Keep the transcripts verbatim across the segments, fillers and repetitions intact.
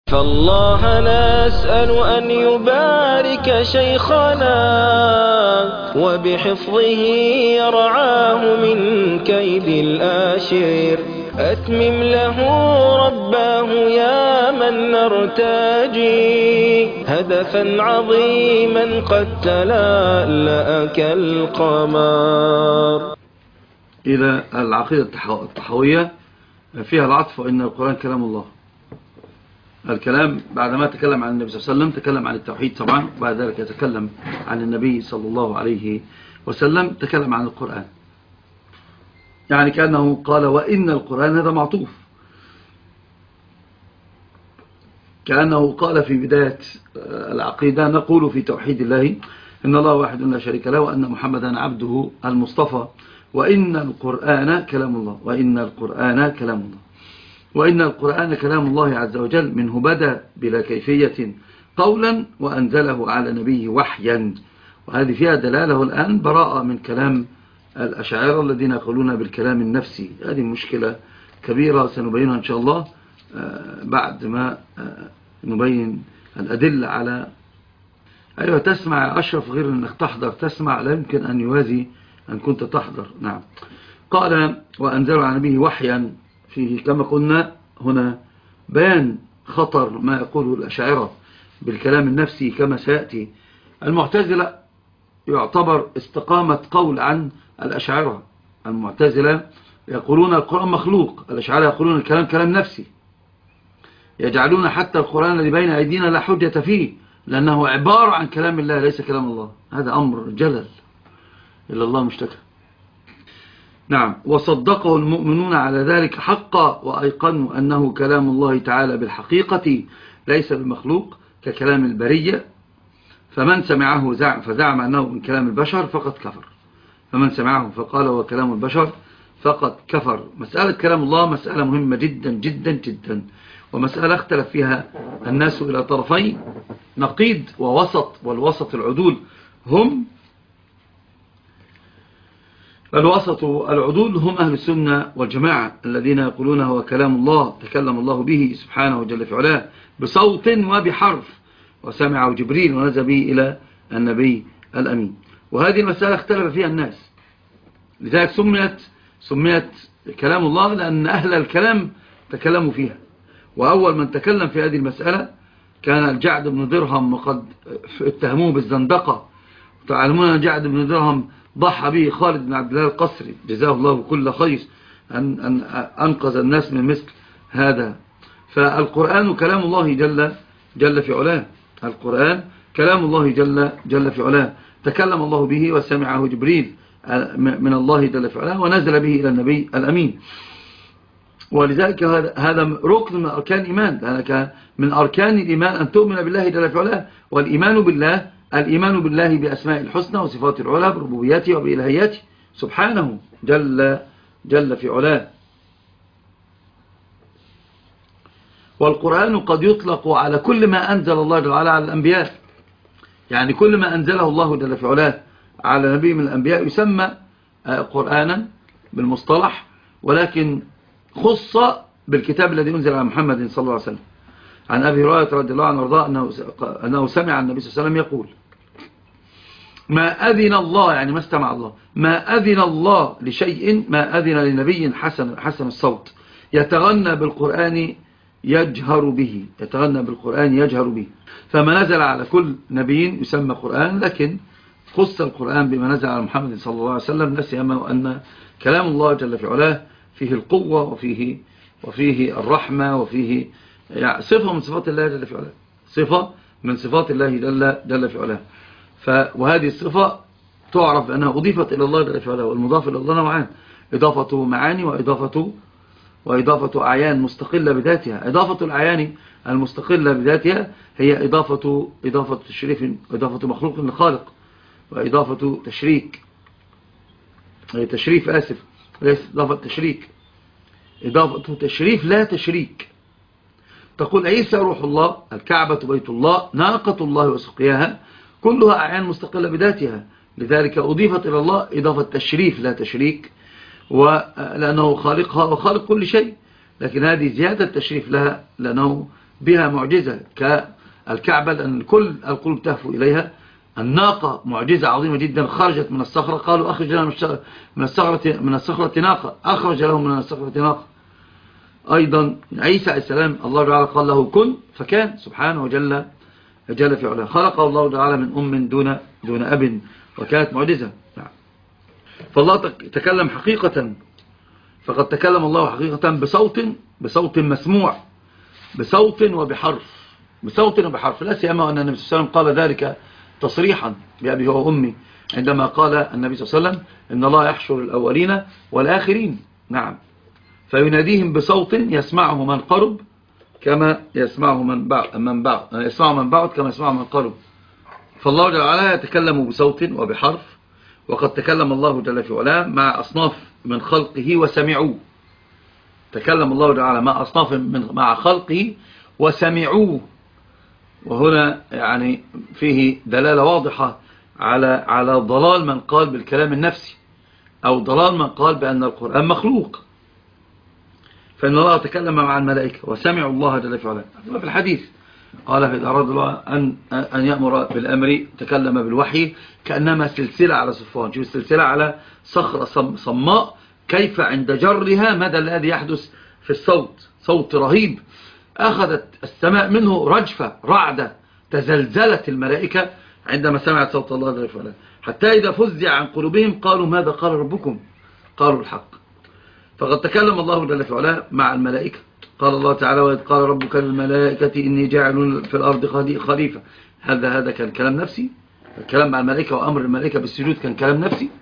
فالله نسأل أن يبارك شيخنا وبحفظه يرعاه من كيد الآشر. أتمم له رباه يا من نرتجي هدفا عظيما قد تلألأ كالقمر. إلى العقيدة التحوية فيها العطف وإن القرآن كلام الله. الكلام بعدما تكلم عن النبي صلى الله عليه وسلم تكلم عن التوحيد طبعا، وبعد ذلك يتكلم عن النبي صلى الله عليه وسلم تكلم عن القرآن، يعني كأنه قال وإن القرآن، هذا معطوف، كأنه قال في بداية العقيدة نقول في توحيد الله إن الله واحد لا شريك له وأن محمدا عبده المصطفى وإن القرآن كلام الله وإن القرآن كلام الله وإن القرآن كلام الله عز وجل منه بدأ بلا كيفية قولا وأنزله على نبيه وحيا. وهذه فيها دلالة الآن براءة من كلام الأشاعرة الذين يقولون بالكلام النفسي. هذه مشكلة كبيرة سنبينها إن شاء الله بعد ما نبين الأدلة على أيوة. تسمع يا أشرف غير أنك تحضر، تسمع لا يمكن أن يوازي أن كنت تحضر. نعم. قال وأنزله على نبيه وحيا، فيه كما قلنا هنا بيان خطر ما يقوله الأشاعرة بالكلام النفسي كما سيأتي. المعتزلة يعتبر استقامة قول عن الأشاعرة. المعتزلة يقولون القرآن مخلوق، الأشاعرة يقولون الكلام كلام نفسي، يجعلون حتى القرآن الذي بين أيدينا لا حجة فيه لأنه عبارة عن كلام الله ليس كلام الله. هذا أمر جلل إلا الله مشتكى. نعم. وصدقه المؤمنون على ذلك حقا وأيقنوا أنه كلام الله تعالى بالحقيقة ليس بمخلوق ككلام البرية. فمن سمعه زعم فزعم أنه من كلام البشر فقد كفر، فمن سمعه فقال هو كلام البشر فقد كفر. مسألة كلام الله مسألة مهمة جدا جدا جدا، ومسألة اختلف فيها الناس إلى طرفين نقيض ووسط، والوسط العدول هم الوسط العدول هم أهل السنة والجماعة الذين يقولون هو كلام الله تكلم الله به سبحانه جل في علاه بصوت وبحرف وسمعه جبريل ونزل به إلى النبي الأمين. وهذه المسألة اختلف فيها الناس، لذلك سميت سميت كلام الله لأن أهل الكلام تكلموا فيها. وأول من تكلم في هذه المسألة كان الجعد بن درهم، وقد اتهموه بالزندقة. تعلمون أن الجعد بن درهم ضحى به خالد بن عبد الله القسري جزاه الله كل خير أن, أن أنقذ الناس من مثل هذا. فالقرآن كلام الله جل, جل في علاه. القرآن كلام الله جل, جل في علاه تكلم الله به وسمعه جبريل من الله جل في علاه ونزل به إلى النبي الأمين. ولذلك هذا ركن من أركان الإيمان، لأنك من أركان الإيمان أن تؤمن بالله جل في علاه. والإيمان بالله الإيمان بالله بأسماء الحسنى وصفات العلى بربوبياته وبإلهياته سبحانه جل, جل في علاه. والقرآن قد يطلق على كل ما أنزل الله جل وعلا على الأنبياء، يعني كل ما أنزله الله جل في علاه على نبي من الأنبياء يسمى قرآنا بالمصطلح، ولكن خص بالكتاب الذي أنزل على محمد صلى الله عليه وسلم. عن أبي هريرة رضي الله عنه وارضاه أنه, أنه سمع النبي صلى الله عليه وسلم يقول ما أذن الله، يعني ما استمع الله، ما أذن الله لشيء ما أذن لنبي حسن, حسن الصوت يتغنى بالقرآن يجهر به يتغنى بالقرآن يجهر به. فما نزل على كل نبي يسمى قرآن، لكن خص القرآن بما نزل على محمد صلى الله عليه وسلم، لا سيما أن كلام الله جل في علاه فيه القوة وفيه, وفيه الرحمة وفيه يعني صفة من صفات الله جل في علاه، صفة من صفات الله جل, جل في علاه. وهذه الصفة تعرف بأنها أضيفت إلى الله جل في علاه، والمضاف إلى الله نوعان: إضافة معاني وإضافة, وإضافة أعيان مستقلة بذاتها. إضافة الأعيان المستقلة بذاتها هي إضافة, إضافة تشريف، إضافة مخلوق لخالق، وإضافة تشريك تشريف آسف ليس إضافة تشريك، إضافة تشريف لا تشريك. تقول عيسى روح الله، الكعبة بيت الله، ناقة الله وسقياها، كلها أعيان مستقلة بذاتها، لذلك أضيفت إلى الله إضافة تشريف لا تشريك، ولأنه خالقها وخالق كل شيء. لكن هذه زيادة تشريف لها لأنه بها معجزة كالكعبة، لأن كل القلوب تهفو إليها. الناقة معجزة عظيمة جدا، خرجت من الصخرة، قالوا أخرج لنا من الصخرة من الصخرة ناقة، أخرج لهم من الصخرة ناقة. أيضا عيسى عليه السلام الله تعالى قال له كن فكان، سبحانه وجل جل في علاه. خلقه الله تعالى من أم دون دون أب، وكانت معجزة. فالله تكلم حقيقة، فقد تكلم الله حقيقة بصوت بصوت مسموع، بصوت وبحرف، بصوت وبحرف. لا سيما أن النبي صلى الله عليه وسلم قال ذلك تصريحا بأبي هو وأمي، عندما قال النبي صلى الله عليه وسلم إن الله يحشر الأولين والآخرين. نعم، فيناديهم بصوت يسمعه من قرب كما يسمعه من بعد من بعد يسمعه من بعد كما يسمعه من قرب. فالله جل وعلا يتكلم بصوت وبحرف. وقد تكلم الله جل في علاه مع أصناف من خلقه وسمعوه. تكلم الله تعالى مع أصناف من مع خلقه وسمعوه. وهنا يعني فيه دلالة واضحة على على ضلال من قال بالكلام النفسي، أو ضلال من قال بأن القرآن مخلوق. فإن الله تكلم مع الملائكة وسمعوا الله جل في علاه. في الحديث قال إذا أراد الله أن أن يأمر بالأمر تكلم بالوحي كأنما سلسلة على صفوان. شوف السلسلة على صخرة صماء، كيف عند جرها مدى الذي يحدث في الصوت، صوت رهيب. أخذت السماء منه رجفة رعدة، تزلزلت الملائكة عندما سمعت صوت الله جل وعلا، حتى إذا فزع عن قلوبهم قالوا ماذا قال ربكم؟ قالوا الحق. فقد تكلم الله جل وعلا مع الملائكة. قال الله تعالى وإذ قال ربك للملائكة إني جاعل في الأرض خليفة. هذا هذا كان كلام نفسي؟ الكلام مع الملائكة وأمر الملائكة بالسجود كان كلام نفسي؟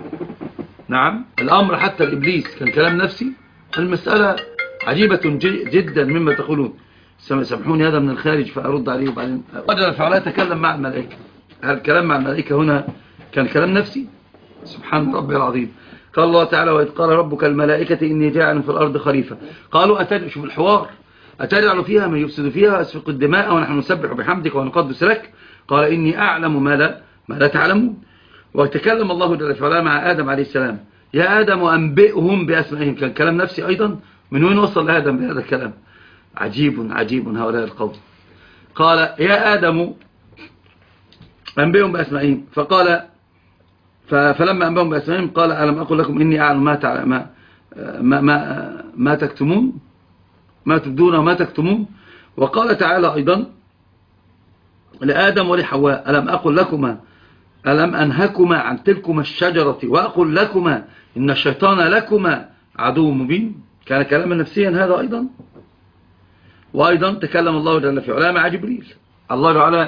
نعم. الأمر حتى الإبليس كان كلام نفسي؟ المسألة عجيبة جدا مما تقولون. سامحوني هذا من الخارج فأرد عليه. وبعدين رجل فعلا تكلم مع الملائكة. هل الكلام مع الملائكة هنا كان كلام نفسي؟ سبحان ربي العظيم. قال الله تعالى وإذ قال ربك الملائكة إني جاعل في الأرض خليفة. قالوا أتجعل، شوف الحوار، أتجعل فيها من يفسد فيها ويسفك الدماء ونحن نسبح بحمدك ونقدس لك؟ قال إني أعلم ما لا ما لا تعلمون. وتكلم الله جل وعلا مع آدم عليه السلام يا آدم أنبئهم بأسمائهم. كان كلام نفسي أيضا. من وين وصل آدم بهذا الكلام؟ عجيب عجيب هؤلاء القوم. قال يا آدم أنبئهم بأسمائهم. فقال فلما أنبئهم بأسمائهم قال ألم أقل لكم إني أعلم ما تعلم ما ما ما, ما تكتمون ما تبدون وما تكتمون. وقال تعالى أيضا لآدم ولحواء ألم أقل لكما ألم أنهكما عن تلكما الشجرة وأقل لكما إن الشيطان لكما عدو مبين. كان كلاما نفسيا هذا أيضا. وأيضا تكلم الله جل في علاه مع جبريل. الله تعالى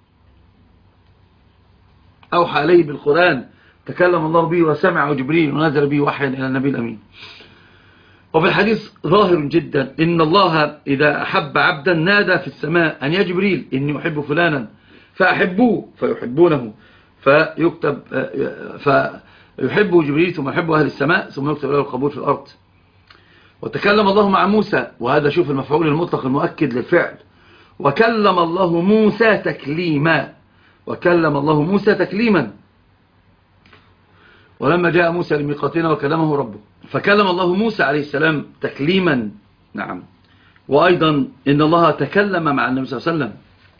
أوحى عليه بالقرآن، تكلم الله به وسمع جبريل ونزل به وحيا إلى النبي الأمين. وفي الحديث ظاهر جدا إن الله إذا أحب عبدا نادى في السماء أن يا جبريل إني أحب فلانا فأحبوه فيحبونه، فيكتب فيحبه جبريل ثم يحب أهل السماء ثم يكتب له القبول في الأرض. وتكلم الله مع موسى، وهذا شوف المفعول المطلق المؤكد للفعل. وكلم الله موسى تكليما. وكلم الله موسى تكليما. ولما جاء موسى لميقاتنا وكلمه ربه. فكلم الله موسى عليه السلام تكليما. نعم. وأيضا إن الله تكلم مع النبي صلى الله عليه وسلم.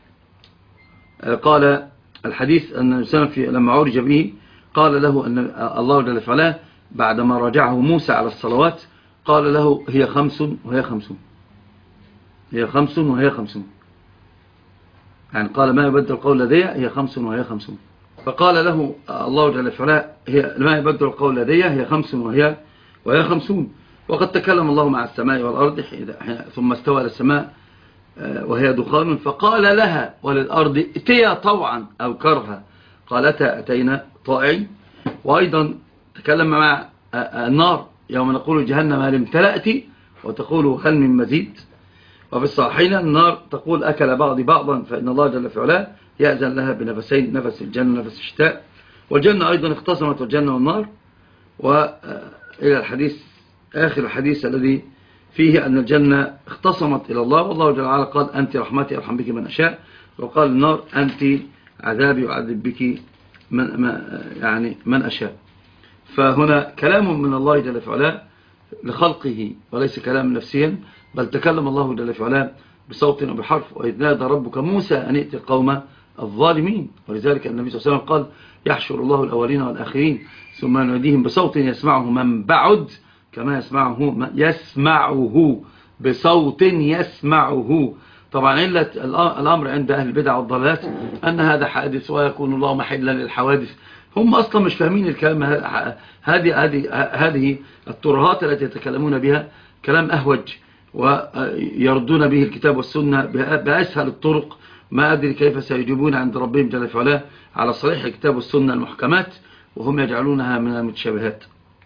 قال الحديث أن النبي لما عرج به قال له أن الله جل وعلا بعدما راجعه موسى على الصلوات قال له هي خمس وهي خمسون. هي خمس وهي خمسون. يعني قال ما يبدل القول لدي هي خمس وهي خمسون. فقال له الله جل وعلا هي ما يبدل القول لدي هي خمس وهي وهي خمسون. وقد تكلم الله مع السماء والأرض ثم استوى للسماء وهي دخان فقال لها وللأرض ائتيا طوعا أو كرها قالتا أتينا طائعين. وأيضا تكلم مع النار يوم نقول جهنم هل امتلأت وتقول هل من مزيد. وفي الصحيحين النار تقول أكل بعض بعضا فإن الله جل في علاه يأذن لها بنفسين، نفس الجنة ونفس الشتاء. والجنة أيضا اختصمت الجنة والنار. وإلى الحديث آخر الحديث الذي فيه أن الجنة اختصمت إلى الله والله جل وعلا قال أنت رحمتي أرحم بك من أشاء. وقال النار أنت عذابي وعذب بك من يعني من أشاء. فهنا كلام من الله جل وعلا لخلقه وليس كلام نفسيا، بل تكلم الله جل وعلا بصوت وبحرف. وإذ نادى ربك موسى أن ائت القوم الظالمين. ولذلك النبي صلى الله عليه وسلم قال يحشر الله الأولين والآخرين ثم يناديهم بصوت يسمعه من بعد كما يسمعه يسمعه بصوت يسمعه. طبعا علة الأمر عند أهل البدع والضلالات أن هذا حادث ويكون الله محلا للحوادث. هم أصلا مش فاهمين الكلام. هذه هذه هذه الترهات التي يتكلمون بها كلام أهوج ويردون به الكتاب والسنة بأسهل الطرق. ما أدري كيف سيجيبون عند ربهم جل في علاه على صحيح الكتاب والسنة المحكمات وهم يجعلونها من المتشابهات.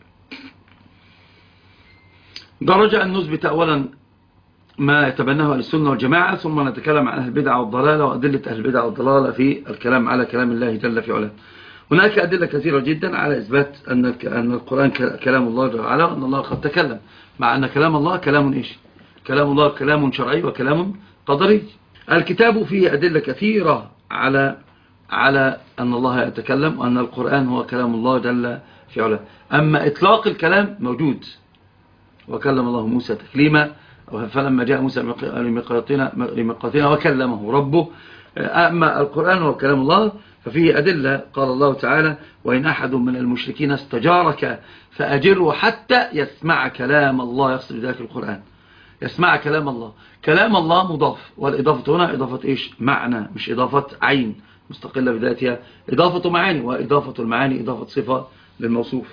درجة أن نثبت أولا ما يتبناه أهل السنة والجماعة، ثم نتكلم عن أهل البدع والضلالة وأدلة أهل البدع والضلالة في الكلام على كلام الله جل في علاه. هناك أدلة كثيرة جدا على إثبات أن أن القرآن كلام الله جل وعلا وأن الله قد تكلم، مع أن كلام الله كلام إيش؟ كلام الله كلام شرعي وكلام قدري. الكتاب فيه أدلة كثيرة على على أن الله يتكلم وأن القرآن هو كلام الله جل في علاه. أما إطلاق الكلام موجود، وكلم الله موسى تكليما، فلما جاء موسى لميقاتنا وكلمه ربه. أما القرآن هو كلام الله ففيه أدلة. قال الله تعالى وإن أحد من المشركين استجارك فأجره حتى يسمع كلام الله، يقصد ذلك القرآن، يسمع كلام الله. كلام الله مضاف، والإضافة هنا إضافة إيش؟ معنى، مش إضافة عين مستقلة بذاتها، إضافة معاني، وإضافة المعاني إضافة صفة للموصوف.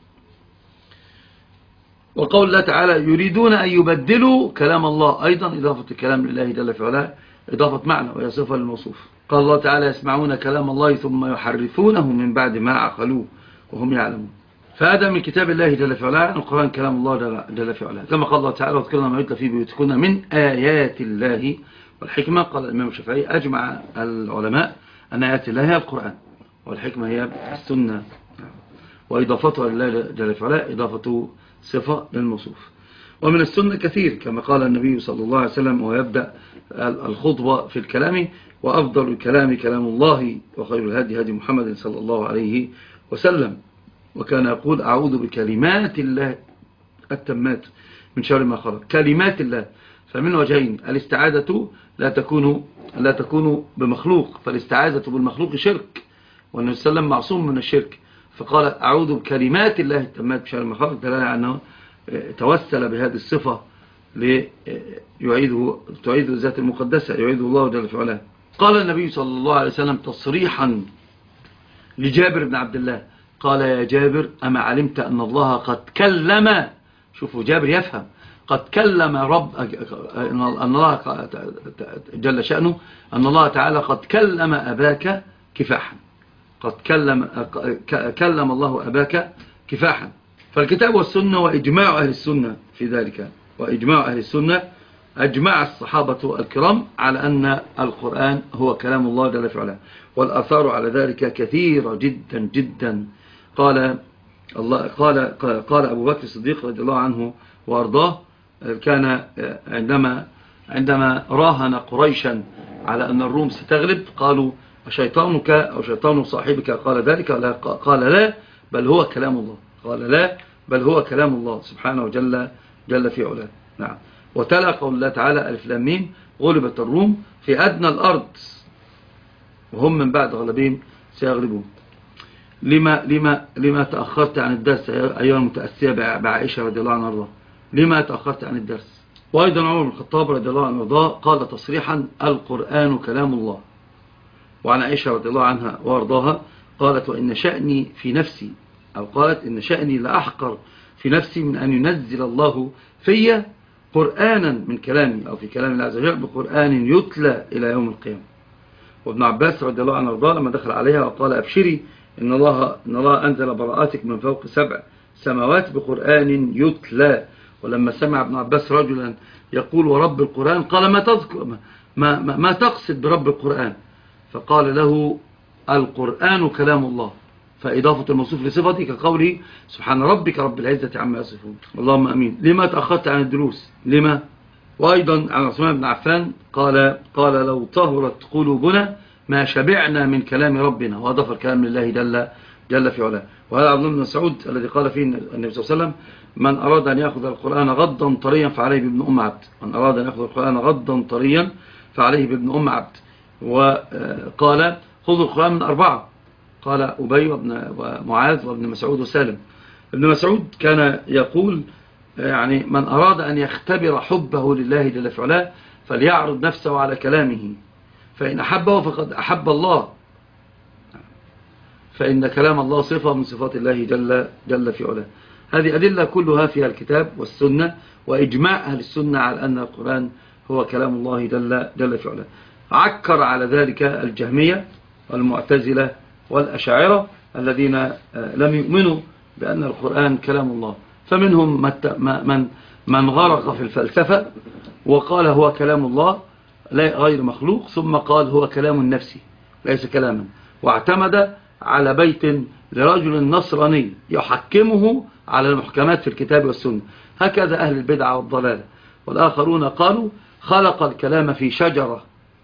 وقول الله تعالى يريدون أن يبدلوا كلام الله، أيضا إضافة الكلام لله جل في علاه إضافة معنى وهي صفة للموصوف. قال الله تعالى يسمعون كلام الله ثم يحرفونه من بعد ما عقلوه وهم يعلمون. فهذا من كتاب الله جل في علاه، القرآن كلام الله جل في علاه، كما قال الله تعالى واذكرنا ما يتلى في بيوتكن من آيات الله والحكمة. قال الإمام الشافعي أجمع العلماء أن آيات الله هي القرآن والحكمة هي السنة، وإضافتها لله جل في علاه إضافة صفة للموصوف. ومن السنة كثير كما قال النبي صلى الله عليه وسلم ويبدأ الخطبة في الكلام وأفضل الكلام كلام الله وخير الهدي هدي محمد صلى الله عليه وسلم. وكان يقول أعوذ بكلمات الله التمات من شر ما خلق. كلمات الله، فمن وجهين، الاستعاذة لا تكون لا تكون بمخلوق، فالاستعاذة بالمخلوق شرك، والنبي صلى الله عليه وسلم معصوم من الشرك، فقال أعوذ بكلمات الله التمات من شر ما خلق، دلالة على أنه توسل بهذه الصفة ليعيده تعيد الذات المقدسة، يعيده الله جل في علاه. قال النبي صلى الله عليه وسلم تصريحا لجابر بن عبد الله، قال يا جابر أما علمت أن الله قد كلم، شوفوا جابر يفهم، قد كلم رب أن الله جل شأنه أن الله تعالى قد كلم أباك كفاحا، قد كلم كلم الله أباك كفاحا. فالكتاب والسنة وإجماع أهل السنة في ذلك، وإجماع أهل السنة أجمع الصحابة الكرام على أن القرآن هو كلام الله جل في علاه، والآثار على ذلك كثيرة جدا جدا. قال الله قال قال أبو بكر الصديق رضي الله عنه وأرضاه، كان عندما عندما راهن قريشا على أن الروم ستغلب قالوا شيطانك أو شيطان صاحبك قال ذلك؟ قال لا بل هو كلام الله، قال لا بل هو كلام الله سبحانه وجل جل في علاه. نعم. وتلا قول الله تعالى ألف لام ميم غلبت الروم في أدنى الأرض وهم من بعد غلبهم سيغلبون. لما لما لما تأخرت عن الدرس أيها المتأسية بعائشة رضي الله عنها؟ لما تأخرت عن الدرس؟ وأيضا عمر بن الخطاب رضي الله عنه قال تصريحا القرآن كلام الله. وعن عائشة رضي الله عنها وارضاها قالت وإن شأني في نفسي، أو قالت إن شأني لأحقر في نفسي من أن ينزل الله في قرآنا من كلامي أو في كلام الله عز وجل بقرآن يتلى إلى يوم القيامة. وابن عباس رضي الله عنه وارضاه لما دخل عليها وقال أبشري إن الله, إن الله أنزل براءتك من فوق سبع سماوات بقرآن يتلى. ولما سمع ابن عباس رجلا يقول ورب القرآن قال ما تذكر ما, ما, ما تقصد برب القرآن؟ فقال له القرآن كلام الله، فإضافة الموصوف لصفته كقوله سبحان ربك رب العزة عما يصفون. اللهم أمين. لما تأخرت عن الدروس؟ لما؟ وأيضا عن عثمان بن عفان قال قال لو طهرت قلوبنا ما شبعنا من كلام ربنا، وأضاف الكلام لله جل جل في علاه. وهذا عبد الله بن مسعود الذي قال فيه النبي صلى الله عليه وسلم: من أراد أن يأخذ القرآن غضا طريا فعليه بابن أم عبد. من أراد أن يأخذ القرآن غضا طريا فعليه بابن أم عبد. وقال: خذوا القرآن من أربعة، قال أبي ومعاذ وابن مسعود وسالم. ابن مسعود كان يقول يعني: من أراد أن يختبر حبه لله جل في علاه فليعرض نفسه على كلامه، فإن أحبه فقد أحب الله، فإن كلام الله صفة من صفات الله جل, جل في علاه. هذه أدلة كلها فيها الكتاب والسنة، وإجماع أهل السنة على أن القرآن هو كلام الله جل, جل في علاه. عكر على ذلك الجهمية والمعتزلة والأشاعرة الذين لم يؤمنوا بأن القرآن كلام الله. فمنهم من من غرق في الفلسفة وقال هو كلام الله غير مخلوق، ثم قال هو كلام نفسي ليس كلاما، واعتمد على بيت لرجل نصراني يحكمه على المحكمات في الكتاب والسنة. هكذا أهل البدعة والضلالة. والآخرون قالوا خلق الكلام في شجرة،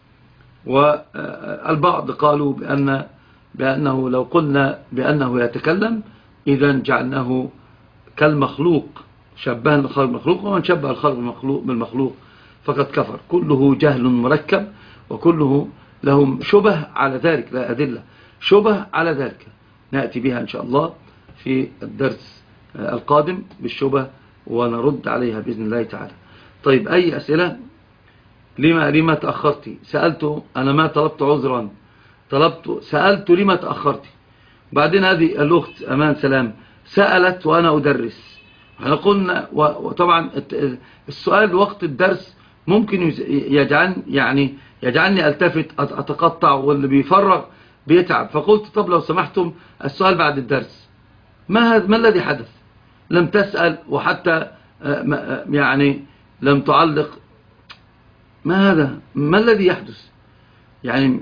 والبعض قالوا بأن بأنه لو قلنا بأنه يتكلم إذن جعلناه كالمخلوق، شبهنا الخلق بالمخلوق، ومن شبه الخلق بالمخلوق فقد كفر. كله جهل مركب، وكله لهم شبه على ذلك، لا أدلة، شبه على ذلك نأتي بها إن شاء الله في الدرس القادم بالشبه ونرد عليها بإذن الله تعالى. طيب، أي أسئلة؟ لما لما تأخرتي؟ سألت أنا، ما طلبت عذرا، طلبت سألت لما تأخرتي. بعدين هذه الأخت أمان سلام سألت وأنا أدرس. احنا قلنا، وطبعا السؤال وقت الدرس ممكن يجعل يعني يجعلني ألتفت أتقطع، واللي بيفرغ بيتعب. فقلت طب لو سمحتم السؤال بعد الدرس. ما ما الذي حدث؟ لم تسأل، وحتى يعني لم تعلق. ما هذا؟ ما الذي يحدث؟ يعني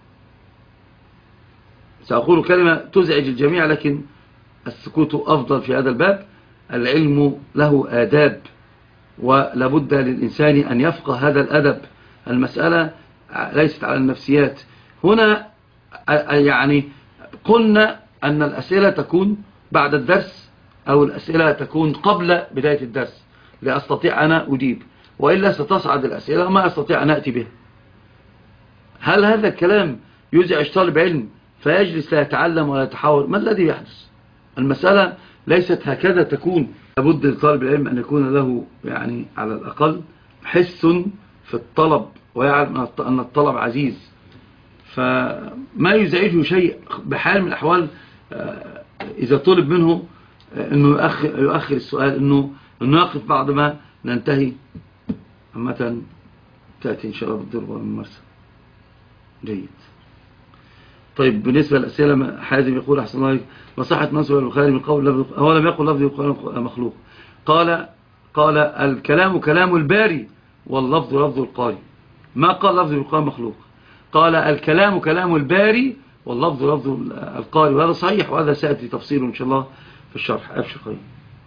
سأقول كلمة تزعج الجميع، لكن السكوت أفضل في هذا الباب. العلم له آداب، ولابد للإنسان أن يفقه هذا الأدب. المسألة ليست على النفسيات. هنا يعني قلنا أن الأسئلة تكون بعد الدرس، أو الأسئلة تكون قبل بداية الدرس لأستطيع أنا أجيب، وإلا ستصعد الأسئلة وما أستطيع أن أتي بها. هل هذا الكلام يزعج طالب علم فيجلس لا يتعلم ولا يتحاور؟ ما الذي يحدث؟ المسألة ليست هكذا تكون. لابد لطالب العلم أن يكون له يعني على الأقل حس في الطلب، ويعلم أن الطلب عزيز، فما يزعجه شيء بحال من الأحوال. إذا طلب منه أنه يؤخر, يؤخر السؤال، أنه, أنه يقف بعد ما ننتهي. عامة تأتي إن شاء الله بالضربة والممارسة. جيد. طيب، بالنسبة للأسئلة، حازم يقول أحسن الله مصحة نصر البخاري من قول لفظ، هو لم يقل لفظ القرآن مخلوق. قال قال الكلام كلام الباري واللفظ لفظ القاري. ما قال لفظ القرآن مخلوق، قال الكلام كلام الباري واللفظ لفظ القاري، وهذا صحيح، وهذا سيأتي تفصيله إن شاء الله في الشرح. أبشر خير.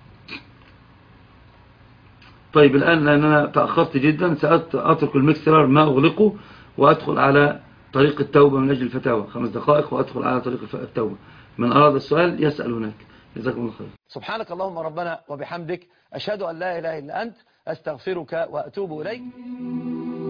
طيب، الآن لأننا تأخرت جدا سأترك المكسرر ما أغلقه وأدخل على طريق التوبة من أجل الفتاوى، خمس دقائق وأدخل على طريق التوبة. من أراد السؤال يسأل هناك. جزاكم الله خير. سبحانك اللهم ربنا وبحمدك، أشهد أن لا إله إلا أنت، أستغفرك وأتوب إليك.